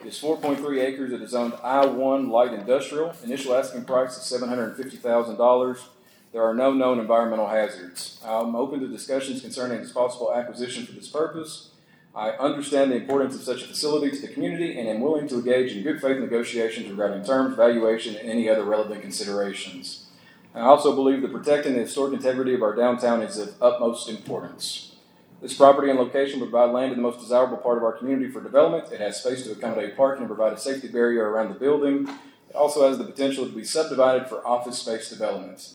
It is 4.3 acres. It is zoned I-1 light industrial. Initial asking price is $750,000. There are no known environmental hazards. I'm open to discussions concerning its possible acquisition for this purpose. I understand the importance of such a facility to the community and am willing to engage in good faith negotiations regarding terms, valuation, and any other relevant considerations. I also believe that protecting the historic integrity of our downtown is of utmost importance. This property and location will provide land in the most desirable part of our community for development. It has space to accommodate parking and provide a safety barrier around the building. It also has the potential to be subdivided for office space development.